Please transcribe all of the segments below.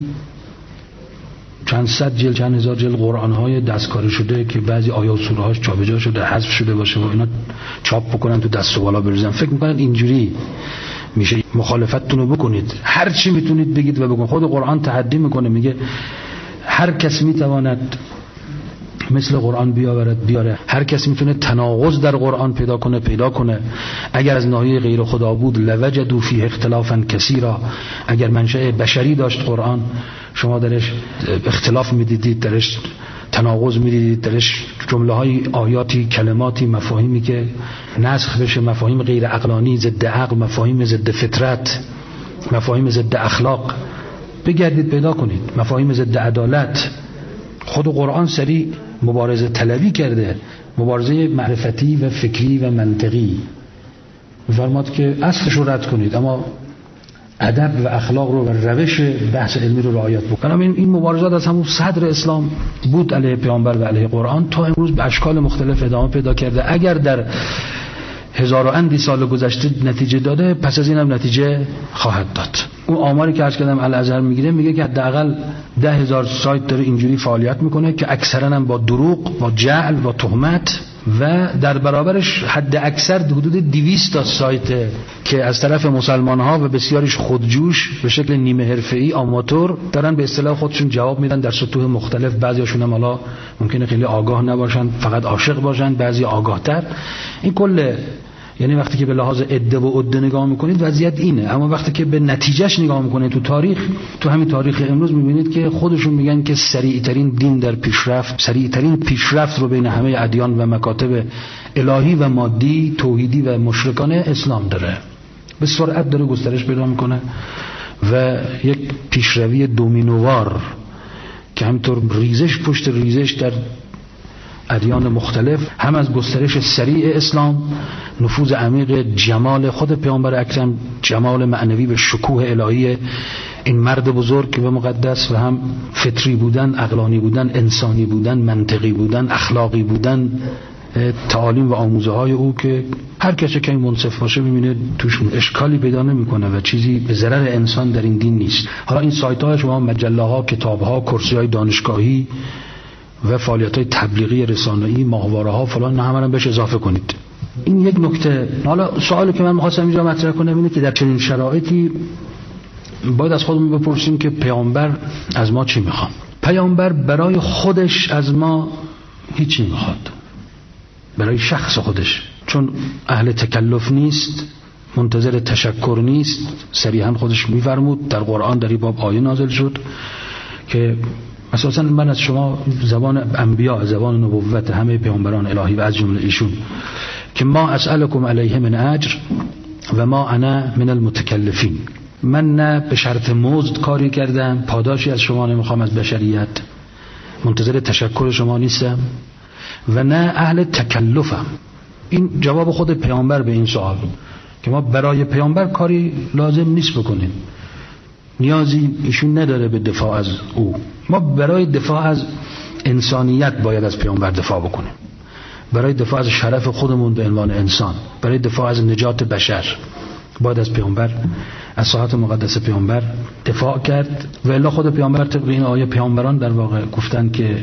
چند صد جلد چند هزار جلد قرآن‌های دستکاری شده که بعضی آیات و سوره‌هاش جابجا شده، حذف شده باشه و اینا چاپ بکنن تو دست و بالا بریزن. فکر می‌کنید اینجوری میشه؟ مخالفتتون رو بکنید، هر چی میتونید بگید و بگید. خود قرآن تحدی میکنه، میگه هر کس میتواند مثل قرآن بیاره، هر کس میتونه تناقض در قرآن پیدا کنه. اگر از ناحیه غیر خدا بود لوجدوا فیه اختلافا کثیرا، اگر منشأ بشری داشت قرآن، شما درش اختلاف میدیدید، درش تناقض میدیدید، درش جمله های آیاتی کلماتی مفاهیمی که نسخ بشه، مفاهیم غیر عقلانی، ضد عقل، مفاهیم ضد فطرت، مفاهیم ضد اخلاق، بگردید پیدا کنید، مفاهیم ضد عدالت. خود قرآن سریع مبارزه طلبی کرده، مبارزه معرفتی و فکری و منطقی. فرماد که اصلش رو رد کنید اما ادب و اخلاق رو و روش بحث علمی رو رعایت بکنید. این مبارزات از همون صدر اسلام بود علیه پیامبر و علیه قرآن تا امروز به اشکال مختلف ادامه پیدا کرده. اگر در هزار و اندی سال گذشته نتیجه داده، پس از اینم نتیجه خواهد داد. اون آماری که عرض کردم الازهر میگه که حداقل 10,000 سایت داره اینجوری فعالیت میکنه که اکثرا هم با دروغ، با جعل، با تهمت، و در برابرش حد اکثر حدود 200 تا سایت که از طرف مسلمان ها و بسیاریش خودجوش به شکل نیمه حرفه‌ای آماتور دارن به اصطلاح خودشون جواب میدن در سطوح مختلف. بعضیاشون هم حالا ممکنه خیلی آگاه نباشن، فقط عاشق باشن، بعضی آگاه‌تر. این کل، یعنی وقتی که به لحاظ عده و عده نگاه میکنید وضعیت اینه، اما وقتی که به نتیجهش نگاه میکنید تو تاریخ، تو همین تاریخ امروز میبینید که خودشون میگن که سریعترین دین در پیشرفت، سریعترین پیشرفت رو بین همه ادیان و مکاتب الهی و مادی، توحیدی و مشرکانه اسلام داره، به سرعت داره گسترش پیدا میکنه و یک پیشروی دومینووار که همینطور ریزش پشت ریزش در ادیان مختلف، هم از گسترش سریع اسلام، نفوذ عمیق جمال خود پیامبر اکرم، جمال معنوی و شکوه الهی این مرد بزرگ که به مقدس، و هم فطری بودن، عقلانی بودن، انسانی بودن، منطقی بودن، اخلاقی بودن، تعالیم و آموزه های او که هر کسی که منصف باشه می‌بینه توش اشکالی پیدا نمی‌کنه و چیزی به ضرر انسان در این دین نیست. حالا این سایت ها شما، مجله ها، کتاب ها، کرسی های دانشگاهی و فعالیت‌های تبلیغی رسانه‌ای، ماهواره ها فلان، نه همه رو بهش اضافه کنید. این یک نکته. حالا سوالی که من می‌خواستم اینجا مطرح کنم اینه که در چنین شرایطی باید از خودمون بپرسیم که پیامبر از ما چی می‌خواد؟ پیامبر برای خودش از ما هیچی نمی‌خواد، برای شخص خودش، چون اهل تکلف نیست، منتظر تشکر نیست. صریحاً خودش می‌فرمود، در قرآن در این باب آیه نازل شد که اساساً من از شما، زبان انبیا، زبان نبوت همه پیامبران الهی و از جمله ایشون، که ما اسألکم علیه من اجر و ما انا من المتکلفین، من نه به شرط مزد کاری کردم، پاداشی از شما نمیخوام از بشریت، منتظر تشکر شما نیستم و نه اهل تکلفم. این جواب خود پیامبر به این سوال که ما برای پیامبر کاری لازم نیست بکنیم، نیازی ایشون نداره به دفاع از او. ما برای دفاع از انسانیت باید از پیامبر دفاع بکنیم، برای دفاع از شرف خودمون به عنوان انسان، برای دفاع از نجات بشر باید از پیامبر، از ساحت مقدس پیامبر دفاع کرد. و الا خود پیامبر طبق این آیه، پیامبران در واقع گفتن که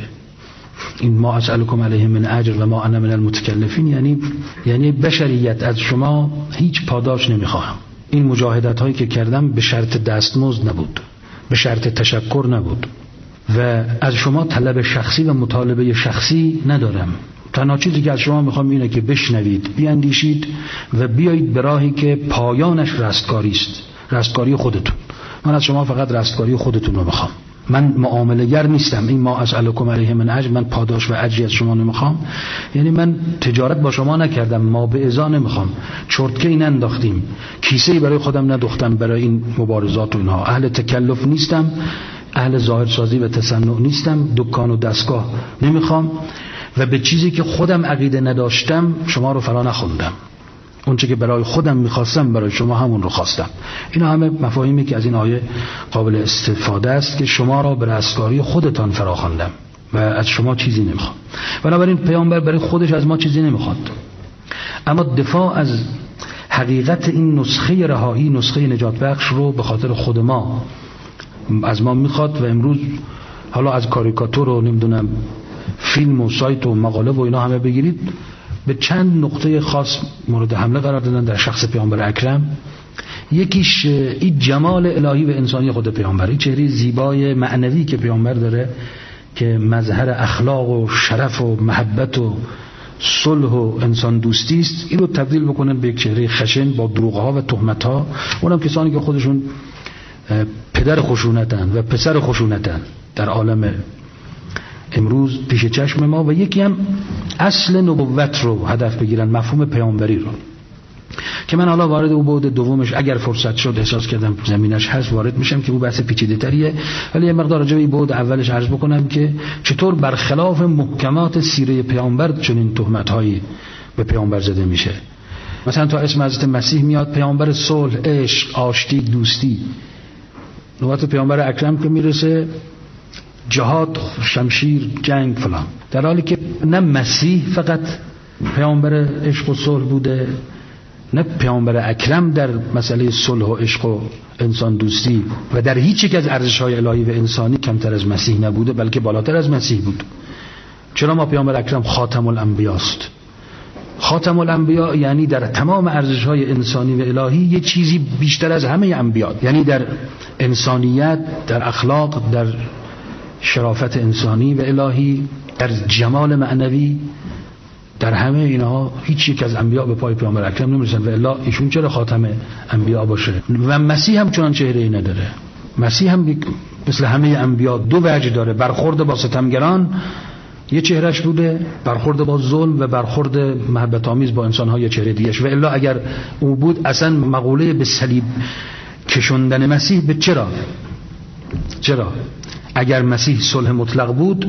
این ما اسألکم علیه من اجر و ما انا من المتکلفین، یعنی بشریت از شما هیچ پاداش نمیخواهم. این مجاهدت هایی که کردم به شرط دستمزد نبود، به شرط تشکر نبود و از شما طلب شخصی و مطالبه شخصی ندارم. تنها چیزی که از شما میخوام اینه که بشنوید، بیاندیشید و بیایید به راهی که پایانش رستگاری است، رستگاری خودتون. من از شما فقط رستگاری خودتون رو میخوام. من معامله گر نیستم. این ما اسألکم علیه من اجر، من پاداش و اجری از شما نمیخوام، یعنی من تجارت با شما نکردم، ما به ازا نمیخوام، چرتکه‌ای ننداختیم، کیسه‌ای برای خودم ندوختم برای این مبارزات و اینها. اهل تکلف نیستم، اهل ظاهرسازی و تصنع نیستم، دکان و دستگاه نمیخوام و به چیزی که خودم عقیده نداشتم شما رو فرا نخوندم. اون چه که برای خودم میخواستم برای شما همون رو خواستم. اینا همه مفاهیمی که از این آیه قابل استفاده است که شما را به رستگاری خودتان فرا خواندم و از شما چیزی نمیخوام. بنابراین پیامبر برای خودش از ما چیزی نمیخواد، اما دفاع از حقیقت این نسخه رهایی، نسخه نجات بخش رو به خاطر خود ما از ما میخواد و امروز حالا از کاریکاتور و نمیدونم فیلم و سایت و مقاله و اینا همه بگیرید، به چند نقطه خاص مورد حمله قرار دادن در شخص پیامبر اکرم. یکیش این جمال الهی و انسانی خود پیامبر، این چهره زیبای معنوی که پیامبر داره که مظهر اخلاق و شرف و محبت و صلح و انسان دوستی است، این رو تبدیل بکنن به یک چهره خشن با دروغ‌ها و تهمت‌ها. اونم کسانی که خودشون پدر خشونتن و پسر خشونتن در عالم امروز پیش چشم ما. و یکی هم اصل نبوت رو هدف بگیرن، مفهوم پیامبری رو، که من حالا وارد او بعد دومش اگر فرصت شد احساس کردم زمینش هست وارد میشم که او بحث پیچیده تریه، ولی یه مقدار راجع به این بعد اولش عرض بکنم که چطور برخلاف محکمات سیره پیامبر چنین تهمت‌هایی به پیامبر زده میشه. مثلا تا اسم حضرت مسیح میاد، پیامبر صلح، عشق، آشتی، دوستی. نوبت پیامبر اکرم که میرسه جهاد، شمشیر، جنگ فلان، در حالی که نه مسیح فقط پیامبر عشق و صلح بوده، نه پیامبر اکرم در مسئله صلح و عشق و انسان دوستی و در هیچ یک از ارزش‌های الهی و انسانی کمتر از مسیح نبوده، بلکه بالاتر از مسیح بود. چرا ما پیامبر اکرم خاتم الانبیا است؟ خاتم الانبیا یعنی در تمام ارزش‌های انسانی و الهی یه چیزی بیشتر از همه انبیا، یعنی در انسانیت، در اخلاق، در شرافت انسانی و الهی، در جمال معنوی، در همه اینها هیچ یک از انبیا به پای پیامبر اکرم نمیرسن و الا ایشون چرا خاتم انبیا باشه؟ و مسیح هم چنان چهره‌ای نداره. مسیح هم مثل همه انبیا دو وجه داره، برخورد با ستمگران یه چهرهش بوده، برخورد با ظلم و برخورد محبت آمیز با انسان‌ها یه چهره دیگه‌اش. و الا اگر او بود اصلا مقوله به صلیب کشوندن مسیح به چرا اگر مسیح صلح مطلق بود،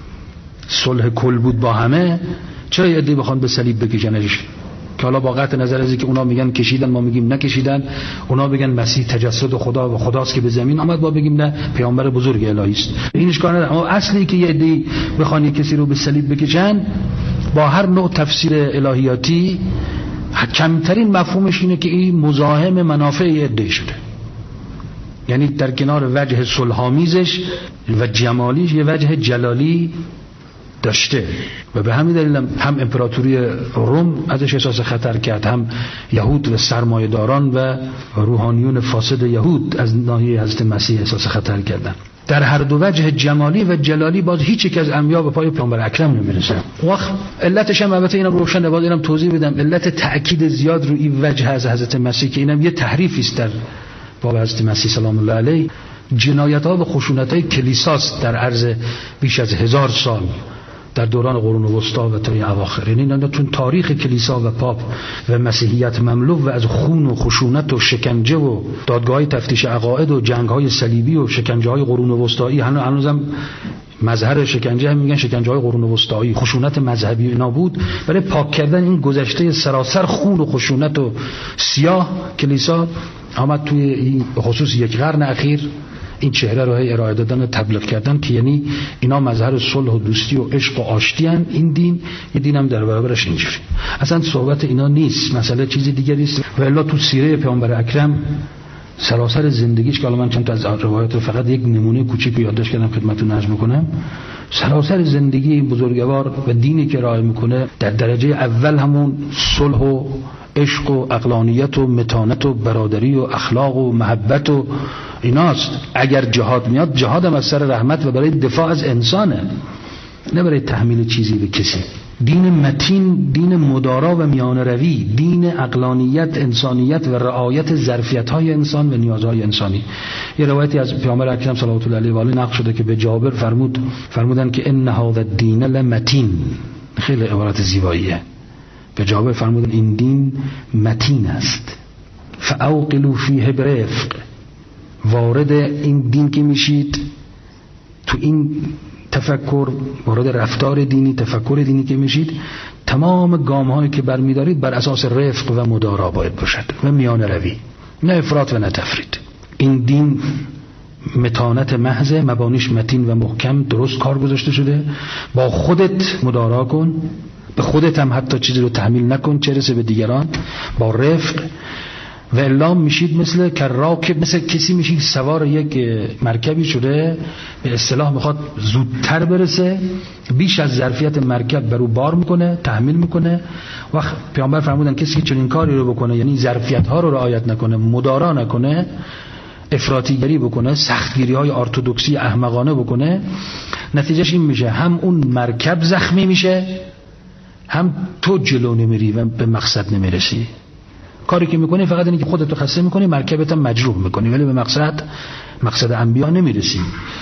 صلح کل بود با همه، چرا یه عده بخوان به صلیب بکشنش؟ که حالا با قطع نظر از اینکه اونا میگن کشیدن ما میگیم نکشیدن، اونا بگن مسیح تجسد خدا و خداست که به زمین آمد، ما بگیم نه پیامبر بزرگ الهی است. این اشکال نداره. اما اصلی که یه عده بخوان کسی رو به صلیب بکشن با هر نوع تفسیر الهیاتی کمترین مفهومش اینه که این مزاحم منافع یه عده شده. یعنی در کنار وجه صلح‌آمیزش و جمالیش یه وجه جلالی داشته و به همین دلیل هم امپراتوری روم ازش احساس خطر کرد، هم یهود و سرمایه‌داران و روحانیون فاسد یهود از ناحیه حضرت مسیح احساس خطر کردن. در هر دو وجه جمالی و جلالی باز هیچ یک از انبیا به پای پیامبر اکرم نمیرسه. وقت علتش هم البته اینم روشنه، باز اینم توضیح بدم. علت تأکید زیاد رو این وجه از حضرت مسیح که اینم یه تحریفی است در باب حضرت مسیح سلام الله علیه، جنایت‌ها و خشونت‌های کلیساست در عرض بیش از 1000 سال در دوران قرون وسطا و تا اواخر. یعنی نه چون تاریخ کلیسا و پاپ و مسیحیت مملو و از خون و خشونت و شکنجه و دادگاه‌های تفتیش عقاید و جنگ‌های صلیبی و شکنجه‌های قرون وسطایی، هنوزم مظهر شکنجه هم میگن شکنجه‌های قرون وسطایی، خشونت مذهبی اینا بود. برای پاک کردن این گذشته سراسر خون و خشونت و سیاه، کلیسا آمد توی این خصوص یک قرن اخیر این چهره رو ارائه دادن و تبلیغ کردن که یعنی اینا مظهر صلح و دوستی و عشق و آشتی هن. این دین یه دین هم در برابرش اینجوری. اصلا صحبت اینا نیست، مسئله چیزی دیگری است. و الا تو سیره پیامبر اکرم سراسر زندگیش که الان من چند تا از روایات رو فقط یک نمونه کوچیک یادداشت کردم خدمتتون عرض می‌کنم، سراسر زندگی این بزرگوار و دینی که ارائه میکنه در درجه اول همون صلح و عشق و عقلانیت و متانت و برادری و اخلاق و محبت و ایناست. اگر جهاد میاد، جهاد هم از سر رحمت و برای دفاع از انسانه، نه برای تحمیل چیزی به کسی. دین متین، دین مدارا و میانه روی، دین عقلانیت، انسانیت و رعایت ظرفیت‌های انسان و نیازهای انسانی. یه روایتی از پیامبر اکرم صلوات الله علیه و آله نقل شده که به جابر فرمودن که ان هذا الدین لمتین. خیلی عبارت زیباییه. به جابر فرمودن این دین متین است، فاوقلوا فیه برفق. وارد این دین که میشید، تو این تفکر، وارد رفتار دینی، تفکر دینی که میشید، تمام گام‌هایی که برمی‌دارید بر اساس رفق و مدارا باید باشد و میانه روی، نه افراط و نه تفرید. این دین متانت محض، مبانیش متین و محکم درست کار گذاشته شده. با خودت مدارا کن، به خودت هم حتی چیزی رو تحمیل نکن چه رسه به دیگران، با رفق و الا میشید مثل کراکب، مثل کسی میشید سوار یک مرکبی شده به اصطلاح میخواد زودتر برسه، بیش از ظرفیت مرکب برو بار میکنه، تحمیل میکنه. وقت پیامبر فرمودن کسی که چنین کاری رو بکنه، یعنی ظرفیت ها رو رعایت نکنه، مدارا نکنه، افراطیگری بکنه، سختگیری های ارتدوکسی احمقانه بکنه، نتیجهش این میشه هم اون مرکب زخمی میشه، هم تو جلو نمیری و به مقصد نمیرسی. کاری که میکنی فقط اینه که خودتو خسته میکنی، مرکبت هم مجروح میکنی، ولی به مقصد انبیا نمیرسی.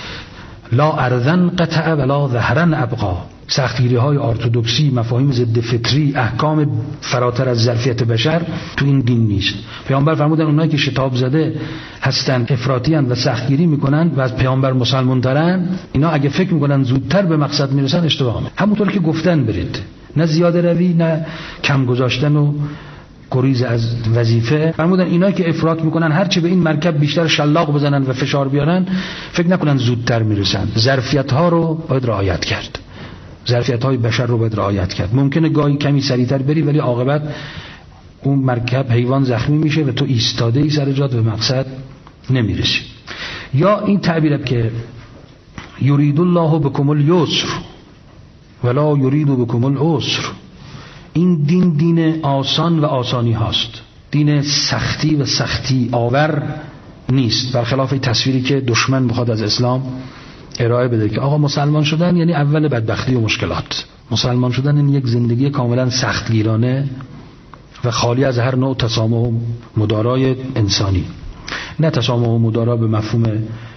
لا ارذن قطع ولا ظهرن ابقا. سختگیری های ارتدوکسی، مفاهیم ضد فطری، احکام فراتر از ظرفیت بشر تو این دین نیست. پیامبر فرمودن اونایی که شتاب زده هستن، افراطی ان و سختگیری میکنن و از پیامبر مسلمان ترن، اینا اگه فکر میکنن زودتر به مقصد میرسن اشتباه میکنن. همونطور که گفتن برید، نه زیاده روی نه کم گذاشتن و گریز از وظیفه. فرمودن اینا که افراط میکنن هرچه به این مرکب بیشتر شلاق بزنن و فشار بیارن، فکر نکنن زودتر میرسن. ظرفیت ها رو باید رعایت کرد، ظرفیت های بشر رو باید رعایت کرد. ممکنه گاهی کمی سریعتر بری ولی عاقبت اون مرکب حیوان زخمی میشه و تو ایستاده ای سر جات به مقصد نمیرسی. یا این تعبیر که یرید الله بكم اليسر ولا یرید بكم العسر، این دین آسان و آسانی هاست، دین سختی و سختی آور نیست، برخلاف تصویری که دشمن میخواد از اسلام ارائه بده که آقا مسلمان شدن یعنی اول بدبختی و مشکلات. مسلمان شدن این یک زندگی کاملا سختگیرانه و خالی از هر نوع تسامح و مدارای انسانی، نه تسامح و مدارا به مفهوم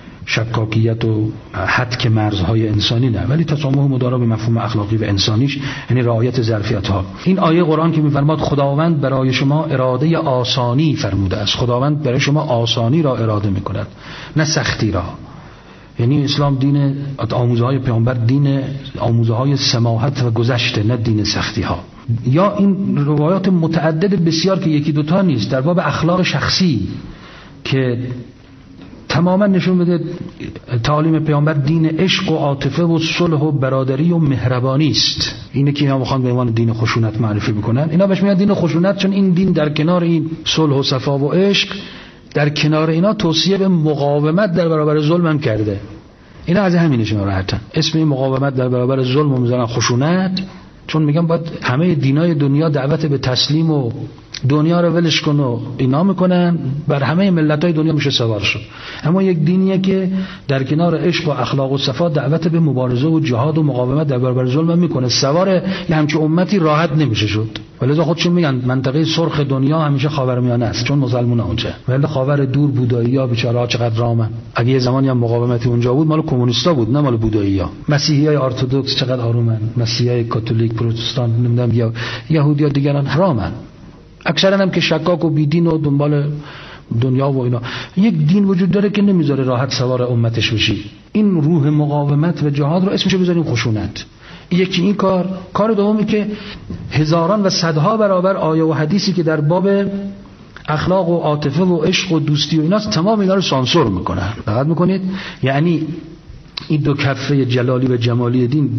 شکاکیت و حد مرزهای انسانی، نه، ولی تسامح و مدارا به مفهوم اخلاقی و انسانیش، یعنی رعایت ظرفیت ها. این آیه قرآن که میفرماد خداوند برای شما اراده آسانی فرموده است، خداوند برای شما آسانی را اراده میکند نه سختی را. یعنی اسلام دین آموزه های پیامبر دین آموزه های سماحت و گذشته، نه دین سختی ها. یا این روایات متعدد بسیار که یکی دوتا نیست در باب اخلاق شخصی که تماما نشون بده تعالیم پیامبر دین عشق و عاطفه و صلح و برادری و مهربانی است. اینه که اینا میخوان به عنوان دین خشونت معرفی بکنن. اینا بهش میگن دین خشونت چون این دین در کنار این صلح و صفا و عشق، در کنار اینا توصیه به مقاومت در برابر ظلم هم کرده. اینا از همینش ناراحتن، اسم این مقاومت در برابر ظلم رو میذارن خشونت، چون میگن باید همه دینای دنیا دعوت به تسلیم و دنیا رو ولش کن و اینا میکنن، بر همه ملت‌های دنیا میشه سوار شد. اما یک دینیه که در کنار عشق و اخلاق و صفا دعوت به مبارزه و جهاد و مقاومت در برابر ظلم میکنه، سوار یه همچین امتی راحت نمیشه شد. ولذا خودشون میگن منطقه سرخ دنیا همیشه خاورمیانه است، چون مسلمونا اونجا، ولی خاور دور بودایی‌ها بیچاره‌ها چقدر رامن. اگه یه زمانی هم مقاومتی اونجا بود مال کمونیستا بود نه مال بودایی‌ها. مسیحیای ارتدوکس چقدر آرومن، مسیحیای کاتولیک، پروتستان، نمیدونم یا یهودیا دیگران رامن. اکثرا هم که شکاک و بیدین و دنبال دنیا و اینا. یک دین وجود داره که نمیذاره راحت سوار امتش بشی. این روح مقاومت و جهاد رو اسمشو بذاریم خشونت. یکی این کار دومی که هزاران و صدها برابر آیه و حدیثی که در باب اخلاق و عاطفه و عشق و دوستی و ایناست، تمام اینا رو سانسور میکنن. دقت میکنید؟ یعنی این دو کفه جلالی و جمالی دین،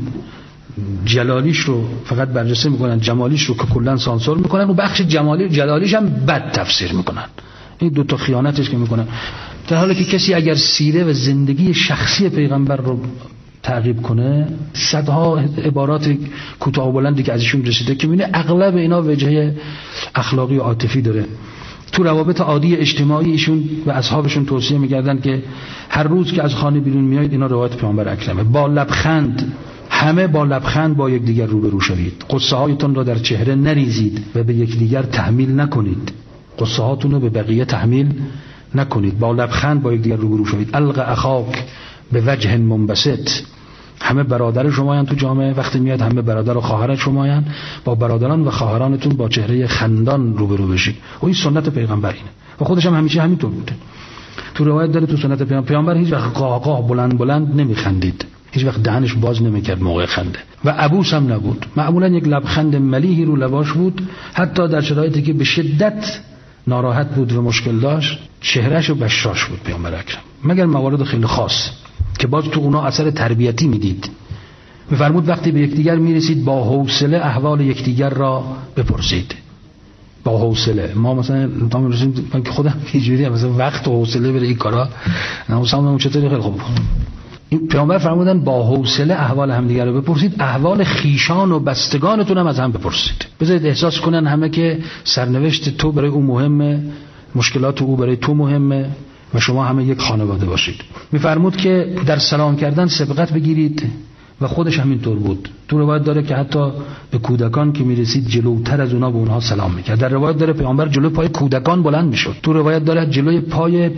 جلالیش رو فقط برجسته میکنن، جمالیش رو که کلا سانسور میکنن و بخش جلالیش هم بد تفسیر میکنن. این دو تا خیانتش که میکنن. در حالی که کسی اگر سیره و زندگی شخصی پیغمبر رو تعقیب کنه، صدها عبارات کوتاه و بلندی که ازشون رسیده که میبینه اغلب اینا وجهه اخلاقی و عاطفی داره. تو روابط عادی اجتماعی ایشون و اصحابشون توصیه میکردن که هر روز که از خانه بیرون میایید، اینا روایت پیامبر اکرمه، با لبخند، همه با لبخند با یکدیگر روبرو شوید، قصه هایتون را در چهره نریزید و به یکدیگر تحمیل نکنید، قصه هاتون رو به بقیه تحمیل نکنید، با لبخند با یکدیگر روبرو شوید. الق اخاک به وجه منبسط، همه برادر شمایان تو جامعه، وقتی میاد همه برادر و خواهر شمایان، با برادران و خواهرانتون با چهره خندان روبرو بشید. و این سنت پیغمبر اینه و خودش هم همیشه همینطور بوده. تو روایت داره تو سنت پیامبر هیچ وقت قاقاه بلند نمیخندید، هیچ وقت دهنش باز نمیکرد موقع خنده و عبوس هم نبود. معمولا یک لبخند ملیحی رو لباش بود، حتی در شرایطی که به شدت ناراحت بود و مشکل داشت چهرهشو بشاش بود پیامبر اکرم، مگر موارد خیلی خاص که باز تو اونا اثر تربیتی میدید. میفرمود وقتی به یکدیگر میرسید با حوصله احوال یکدیگر را بپرسید، با حوصله. ما مثلا تا میرسیم من که خودم اینجوریه، مثلا وقت و حوصله برای این کارا نمی‌سامون چطوری. خیلی خوب این پیامبر فرمودن با حوصله احوال همدیگه رو بپرسید، احوال خیشان و بستگانتون هم از هم بپرسید. بذارید احساس کنن همه که سرنوشت تو برای او مهمه، مشکلات او برای تو مهمه و شما همه یک خانواده باشید. میفرمود که در سلام کردن سبقت بگیرید و خودش همینطور بود. تو روایت داره که حتی به کودکان که میرسید جلوتر از اونا به اونها سلام میکرد. در روایت داره پیامبر جلوی پای کودکان بلند میشد. تو روایت داره جلوی پای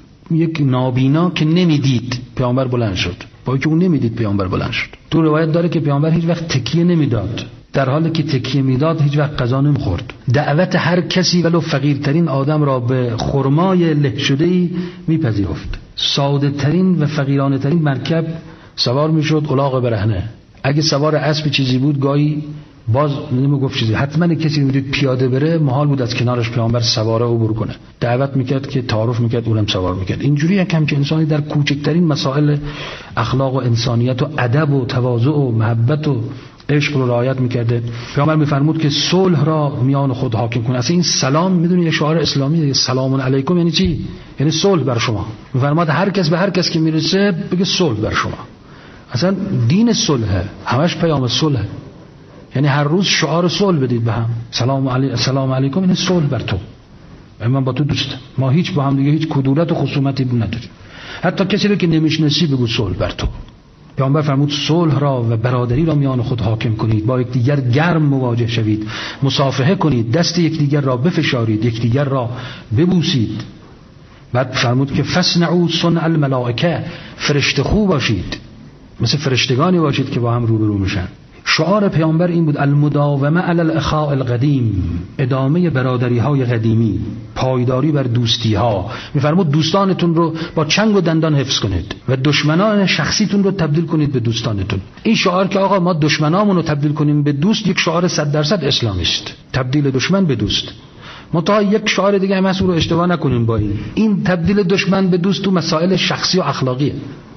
یک نابینا که نمیدید پیامبر بلند شد، پایی که اون نمیدید پیامبر بلند شد. تو روایت داره که پیامبر هیچ وقت تکیه نمیداد، در حالی که تکیه میداد هیچ وقت غذا نمیخورد. دعوت هر کسی ولو فقیرترین آدم را به خرمای له شده‌ای میپذیرفت. ساده ترین و فقیرانه ترین مرکب سوار میشد، الاغ برهنه. اگه سوار اسب چیزی بود گاهی باز نمیگفت چیزی، حتما کسی میدید پیاده بره محال بود از کنارش پیامبر سواره عبور کنه. دعوت میکرد که تعارف میکرد، اونم سوار میکرد. اینجوری کم که انسانی در کوچکترین مسائل اخلاق و انسانیت و ادب و تواضع و محبت و عشق رو رعایت میکرده. پیامبر میفرمود که صلح را میان خود حاکم کنه. اصلا این سلام میدونی یه شعار اسلامیه، سلام علیکم یعنی چی؟ یعنی صلح بر شما. میفرماد هر کس به هر کس که میرسه بگه صلح بر شما. اصلا دین صلحه، همش پیام صلحه. یعنی هر روز شعار صلح بدید به هم. سلام علیکم یعنی صلح بر تو، من با تو دوستم، ما هیچ با هم دیگه هیچ کدورت و خصومتی نداریم. حتی کسی رو که نمیشناسی بگو صلح بر تو. پیامبر فرمود صلح را و برادری را میان خود حاکم کنید، با یکدیگر گرم مواجه شوید، مصافحه کنید، دست یکدیگر را بفشارید، یکدیگر را ببوسید. بعد فرمود که فصنعوا صنع الملائکه، فرشته خو باشید، مثل فرشتگانی باشید که با هم روبرو میشن. شعار پیامبر این بود المداومه علی الاخاء القدیم، ادامه برادری های قدیمی، پایداری بر دوستی ها. میفرمود دوستانتون رو با چنگ و دندان حفظ کنید و دشمنان شخصیتون رو تبدیل کنید به دوستانتون. این شعار که آقا ما دشمنامون رو تبدیل کنیم به دوست، یک شعار 100% اسلامی است، تبدیل دشمن به دوست. منتها یک شعار دیگه هم هست، رو اشتباه نکنیم با این تبدیل دشمن به دوست تو مسائل شخصی و اخلاقیه.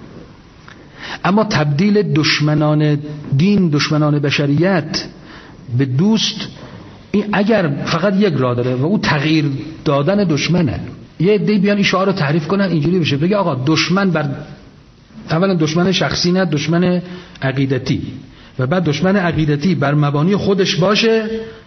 اما تبدیل دشمنان دین، دشمنان بشریت به دوست، این اگر فقط یک راه داره و او تغییر دادن دشمنه. یه عده بیان این شعار رو تحریف کنن اینجوری بشه، بگه آقا دشمن بر اولا دشمن شخصی نه، دشمن عقیدتی، و بعد دشمن عقیدتی بر مبانی خودش باشه،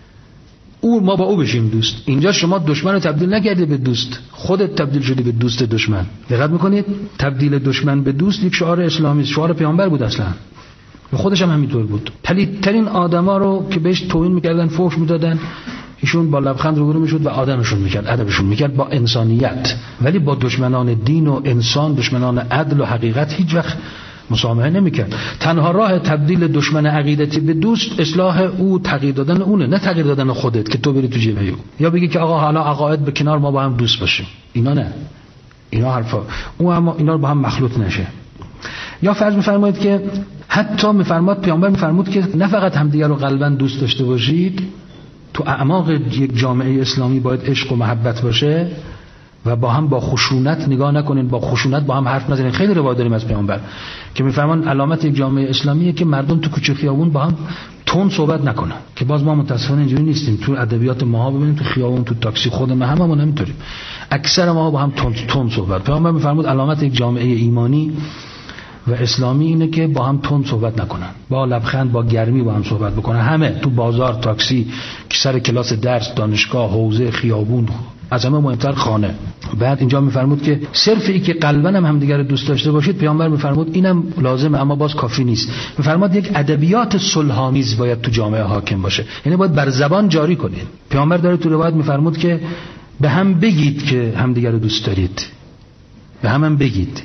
ما با او بشیم دوست. اینجا شما دشمن رو تبدیل نکردی به دوست، خودت تبدیل شدی به دوست دشمن. دقت میکنید؟ تبدیل دشمن به دوست یک شعار اسلامی است، شعار پیامبر بود اصلا، و خودش هم همینطور بود. پلیدترین آدما رو که بهش توهین میکردن، فحش میدادن، ایشون با لبخند روبرو میشد و آدمشون میکرد، ادبشون میکرد با انسانیت. ولی با دشمنان دین و انسان، دشمنان عدل و حقیقت هیچ وقت مسامحه نمیکرد. تنها راه تبدیل دشمن عقیدتی به دوست اصلاح او، تغییر دادن اونه، نه تغییر دادن خودت که تو بری تو جیب او یا بگی که آقا حالا عقاید به کنار، ما با هم دوست باشیم. اینا نه، اینا حرفا او، اما اینا رو با هم مخلوط نشه. یا فرض می‌فرمایید که حتی می‌فرماد پیامبر می‌فرمود که نه فقط همدیگر رو قلباً دوست داشته باشید، تو اعماق یک جامعه اسلامی باید عشق و محبت باشه و با هم با خشونت نگاه نکنین، با خشونت با هم حرف نزنین. خیلی روایت داریم از پیامبر که میفرمان علامت یک جامعه اسلامیه که مردم تو کوچه خیابون با هم تون صحبت نکنن، که باز ما متاسفانه اینجوری نیستیم. تو ادبیات ما ببینیم تو خیابون، تو تاکسی، خود ما هممون همینطوریم، اکثر ما با هم تون صحبت. پیامبر میفرمود علامت یک جامعه ایمانی و اسلامی اینه که با هم تون صحبت نکنن، با لبخند، با گرمی با هم صحبت بکنن. همه تو بازار، تاکسی، سر کلاس درس، دانشگاه، حوزه، خیابون، از همه مهمتر خانه. بعد اینجا میفرمود که صرف این که قلباً هم دیگر دوست داشته باشید، پیامبر میفرمود اینم لازمه اما باز کافی نیست. میفرماد یک ادبیات صلح‌آمیز باید تو جامعه حاکم باشه، یعنی باید بر زبان جاری کنید. پیامبر داره تو روایت میفرمود که به هم بگید که همدیگر رو دوست دارید، به هم بگید.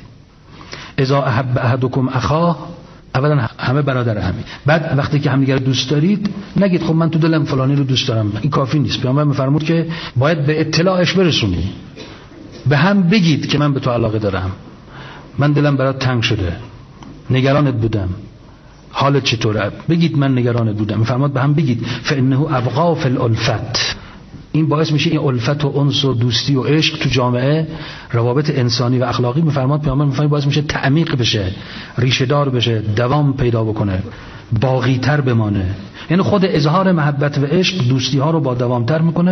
اذا احب احدکم اخاه، اولا همه برادر همین. بعد وقتی که همدیگر دوست دارید نگید خب من تو دلم فلانی رو دوست دارم، این کافی نیست. پیامبر میفرمود که باید به اطلاعش برسونی، به هم بگید که من به تو علاقه دارم، من دلم برات تنگ شده، نگرانت بودم، حالت چطوره، بگید من نگرانت بودم. میفرماد به هم بگید فانه ابقا فی الالفت، این باعث میشه این الفت و انس و دوستی و عشق تو جامعه، روابط انسانی و اخلاقی میفرماد پیامبر میفرماد باعث میشه تعمیق بشه، ریشه دار بشه، دوام پیدا بکنه، باقی تر بمانه. یعنی خود اظهار محبت و عشق دوستی ها رو با دوام تر میکنه.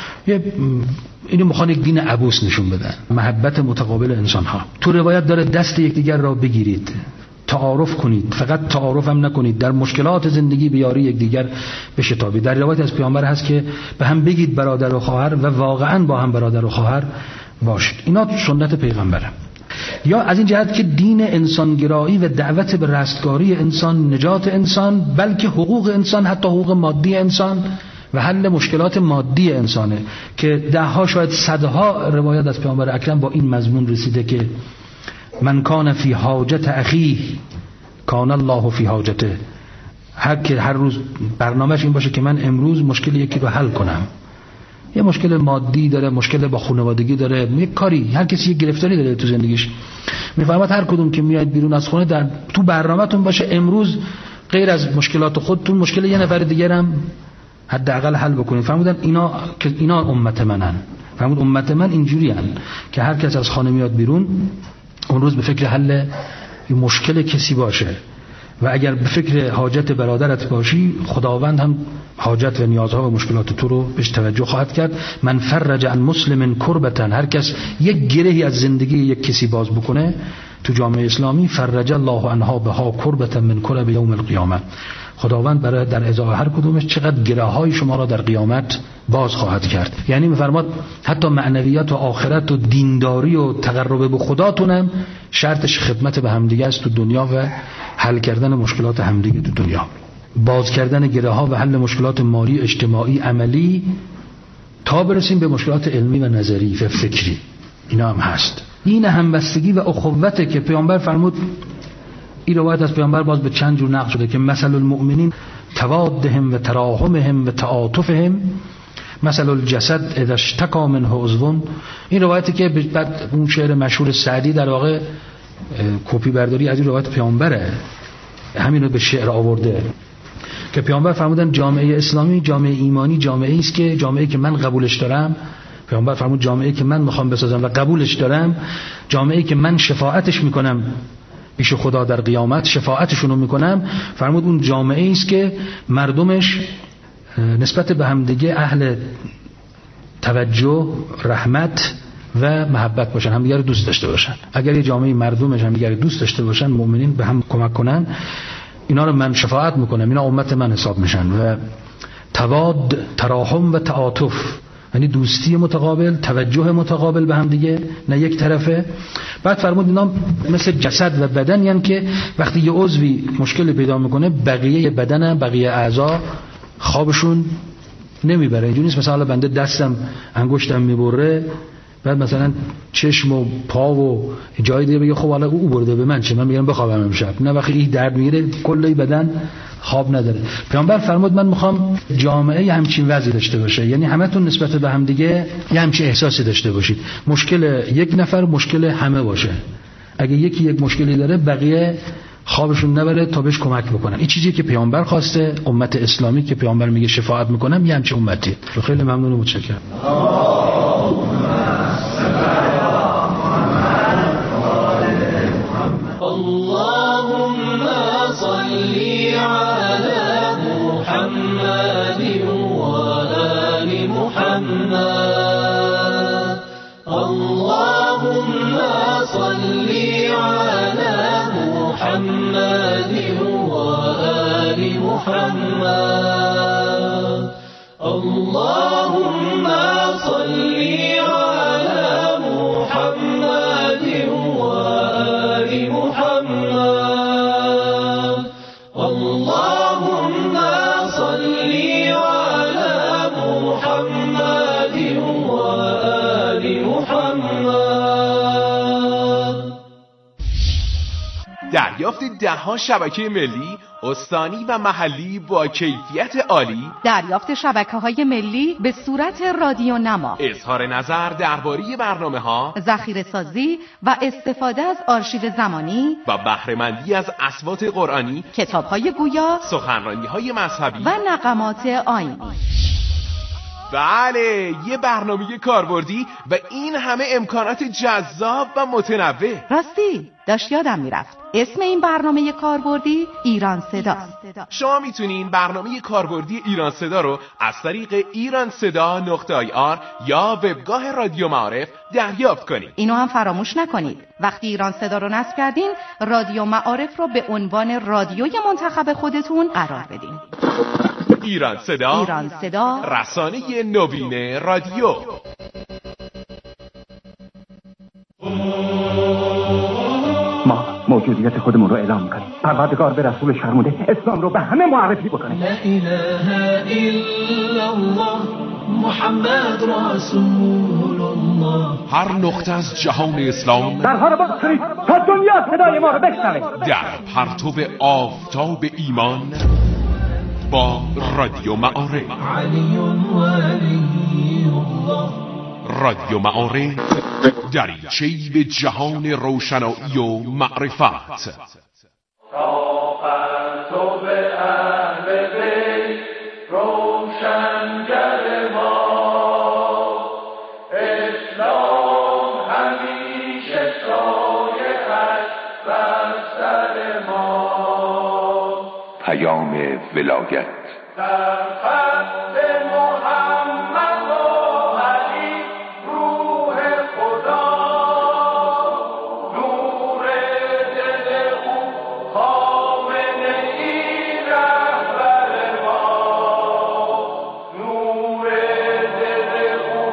اینو میخوان یک دین عبوس نشون بدن، محبت متقابل انسان ها. تو روایت داره دست یکدیگر را بگیرید، تعارف کنید، فقط تعارف هم نکنید، در مشکلات زندگی به یاری یکدیگر بشتابید. در روایت از پیامبر هست که به هم بگید برادر و خواهر و واقعا با هم برادر و خواهر باشید. اینا سنت پیغمبره. یا از این جهت که دین انسانگرایی و دعوت به رستگاری انسان، نجات انسان، بلکه حقوق انسان، حتی حقوق مادی انسان و حل مشکلات مادی انسانه که دهها شاید صدها روایت از پیامبر اکرم با این مضمون رسیده که من کان فی حاجت اخیه کان الله فی حاجته. هر روز برنامهش این باشه که من امروز مشکل یکی رو حل کنم. یه مشکل مادی داره، مشکل با خانوادگی داره، یه کاری، هر کسی یه گرفتاری داره تو زندگیش. میفهمد هر کدوم که میاد بیرون از خونه تو برنامه‌تون باشه امروز غیر از مشکلات خودتون مشکل یه نفر دیگه هم حداقل حل بکنید. فهمیدن اینا امت منن. فهمید امت من اینجوری ان که هر کس از خانه میاد بیرون اون روز به فکر حل مشکل کسی باشه و اگر به فکر حاجت برادرت باشی خداوند هم حاجت و نیازها و مشکلات تو رو بهش توجه خواهد کرد. من فرج عن مسلم کربتن، هر کس یک گرهی از زندگی یک کسی باز بکنه تو جامعه اسلامی، فرج الله عنها بها کربتن من کرب یوم القیامه، خداوند برای در ازای هر کدومش چقدر گره‌های شما را در قیامت باز خواهد کرد. یعنی می‌فرماد حتی معنویات و آخرت و دینداری و تقرب به خداتونم شرطش خدمت به همدیگه است تو دنیا و حل کردن مشکلات همدیگه تو دنیا، باز کردن گره‌ها و حل مشکلات مالی، اجتماعی، عملی، تا برسیم به مشکلات علمی و نظری و فکری. اینا هم هست. این همبستگی و اخوته که پیامبر فرمود. این روایت از پیامبر باز به چند جور نقل شده که مثل المؤمنین توادهم و تراحمهم و تعاطفهم مثل الجسد اذا اشتكى منه عضو. این روایتی که بعد اون شعر مشهور سعدی در واقع کپی برداری از این روایت پیامبره، همین رو به شعر آورده که پیامبر فرمودن جامعه اسلامی، جامعه ایمانی، جامعه است که جامعه که من قبولش دارم. پیامبر فرمود جامعه که من میخوام بسازم و قبولش دارم، جامعه که من شفاعتش میکنم پیش خدا در قیامت، شفاعتشونو میکنم، فرمود اون جامعه است که مردمش نسبت به همدیگه اهل توجه، رحمت و محبت باشن، همدیگه رو دوست داشته باشن. اگر یه جامعه مردمش همدیگه رو دوست داشته باشن، مؤمنین به هم کمک کنن، اینا رو من شفاعت میکنم، اینا امت من حساب میشن. و تواد، تراحم و تعاطف، یعنی دوستی متقابل، توجه متقابل به هم دیگه، نه یک طرفه. بعد فرمود اینا مثل جسد و بدن، یعنی که وقتی یه عضوی مشکل پیدا میکنه بقیه بدن، بقیه اعضا خوابشون نمیبره. اینجوری نیست مثلا بنده دستم انگشتم میبره بعد مثلا چشم و پا و جای دیگه بگه خب حالا او برده به من چه، من میگم بخوابم امشب. نه، وقتی این درد میگیره کلی بدن خواب نداره. پیامبر فرمود من میخوام جامعه همچین وضعی داشته باشه، یعنی همتون نسبت به هم دیگه یه همچین احساسی داشته باشید. مشکل یک نفر مشکل همه باشه. اگه یکی یک مشکلی داره بقیه خوابشون نبره تا بهش کمک بکنن. این چیزی که پیامبر خواسته، امت اسلامی که پیامبر میگه شفاعت میکنم، یه همچین امتی. خیلی ممنون و متشکرم. دریافت 10 شبکه ملی، استانی و محلی با کیفیت عالی، دریافت شبکه‌های ملی به صورت رادیو نما، اظهار نظر درباره برنامه‌ها، ذخیره‌سازی و استفاده از آرشیو زمانی و بهره‌مندی از اصوات قرآنی، کتاب‌های گویا، سخنرانی‌های مذهبی و نغمات آیینی. بله، یه برنامه کاربردی و این همه امکانات جذاب و متنوع. راستی داشت یادم میرفت اسم این برنامه کاربردی ایران صداست. شما میتونین برنامه کاربردی ایران صدا رو از طریق ایرانصدا.ir یا وبگاه رادیو معارف دریافت کنید. اینو هم فراموش نکنید وقتی ایران صدا رو نصب کردین رادیو معارف رو به عنوان رادیوی منتخب خودتون قرار بدین. ایران صدا رسانه نوین رادیو. ما موجودیت خودمون رو اعلام می‌کنیم. پروردگار به رسولش فرموده اسلام رو به همه معرفی بکنه. لا اله الا الله محمد رسول الله. هر نقطه از جهان اسلام درها رو باز کنید تا دنیا صدای ما رو بشنوه. در پرتو آفتاب ایمان با رادیو معارف. علی ولی الله. رادیو معارف دریچه‌ای به جهان روشنایی و معرفت. پیام ولایت در خط محمد و علی روح خدا نور دل او خامنه ای رهبر ما نور دل او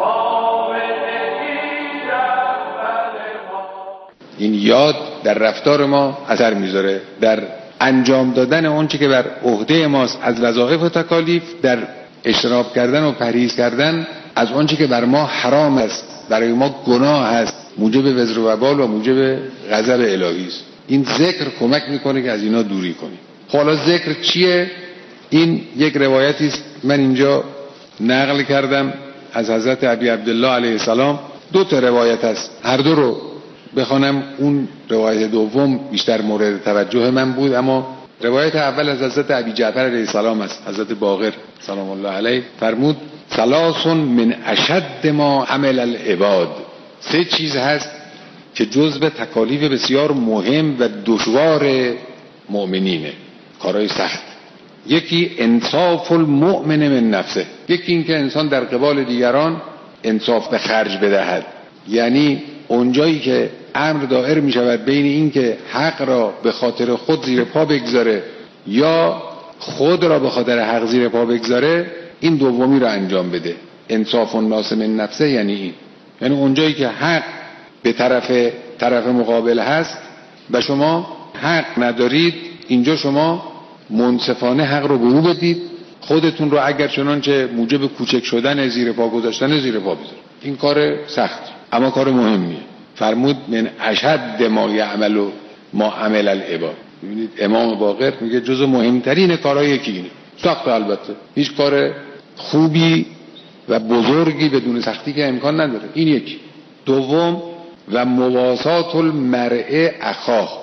خامنه ای رهبر ما. این یاد در رفتار ما اثر میذاره، در انجام دادن اونچه که بر عهده ماست از وظایف و تکالیف، در اجتناب کردن و پرهیز کردن از اونچه که بر ما حرام است، برای ما گناه است، موجب وزر و وبال و موجب غضب الهی است. این ذکر کمک میکنه که از اینا دوری کنیم. حالا ذکر چیه؟ این یک روایتی است من اینجا نقل کردم از حضرت ابی عبدالله علیه السلام. دو تا روایت است، هر دو رو بخوانم اون روایت دوم بیشتر مورد توجه من بود، اما روایت اول از حضرت ابی جعفر علیه السلام است. حضرت باقر سلام الله علیه فرمود ثلاث من اشد ما عمل العباد. سه چیز هست که جزء تکالیف بسیار مهم و دشوار مؤمنینه، کارهای سخت. یکی انصاف المؤمن من نفسه، یکی این که انسان در قبال دیگران انصاف به خرج بدهد، یعنی اونجایی که امر دائر می شود بین این که حق را به خاطر خود زیر پا بگذاره یا خود را به خاطر حق زیر پا بگذاره، این دومی را انجام بده. انصاف الناس من نفسه یعنی این، یعنی اونجایی که حق به طرف مقابل هست و شما حق ندارید، اینجا شما منصفانه حق رو به او بدید، خودتون رو اگر چنانچه موجب کوچک شدن زیر پا گذاشتن زیر پا بذارید. این کار سخت اما کار مهمیه. فرمود من اشد ما یعمل ما عمل العباد. ببینید امام باقر میگه جزو مهمترین کارها یکی اینه. سخت البته، هیچ کار خوبی و بزرگی بدون سختی که امکان نداره. این یکی. دوم و مواسات المرء اخاه،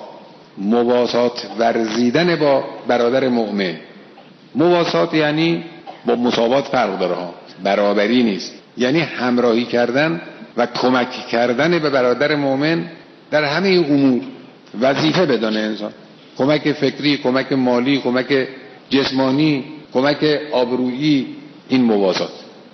مواسات ورزیدن با برادر مؤمن. مواسات یعنی با مساوات فرق داره ها، برابری نیست، یعنی همراهی کردن و کمک کردن به برادر مؤمن در همه امور. وظیفه بدانه انسان، کمک فکری، کمک مالی، کمک جسمانی، کمک آبرویی، این مواسات.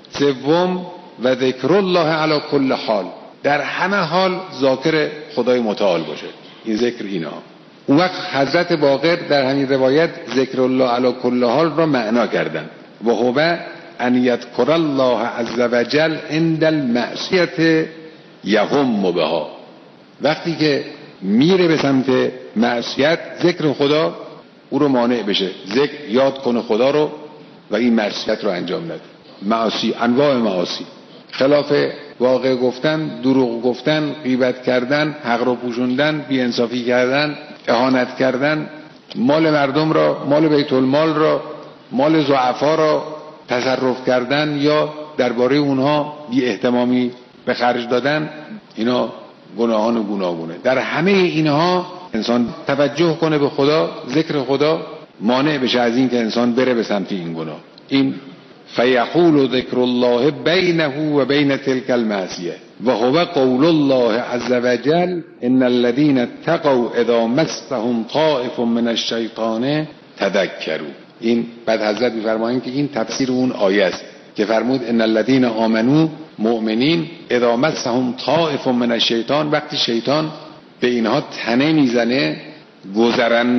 سوم و ذکر الله علی کل حال، در همه حال ذاکر خدای متعال باشه. این ذکر اینا. اون وقت حضرت باقر در همین روایت ذکر الله علی کل حال را معنا کردن و هو ان یذکر الله عز وجل عند المعصیه یهم بها. وقتی که میره به سمت معصیت، ذکر خدا او رو مانع بشه، ذکر یاد کنه خدا رو و این معصیت رو انجام نده. معاصی، انواع معاصی، خلاف واقع گفتن، دروغ گفتن، غیبت کردن، حق رو پوشوندن، بی‌انصافی کردن، اهانت کردن، مال مردم را، مال بیت المال را، مال ضعفا را تصرف کردن یا درباره اونها بی احتمامی به خرج دادن، اینا گناهان گوناگونه. در همه اینها انسان توجه کنه به خدا، ذکر خدا، مانع بشه از این که انسان بره به سمت این گناه. این فیحول ذکر الله بینه و بین تلک المعصیه و هو قول الله عز وجل ان الذين اتقوا اذا مسهم طائف من الشیطان تذکروا. این بعد حضرت می‌فرمایند که این تفسیر اون آیه است که فرمود ان الذين آمنوا، مؤمنین، اذا مسهم طائف من الشیطان، وقتی شیطان به اینها تنه میزنه، گذرن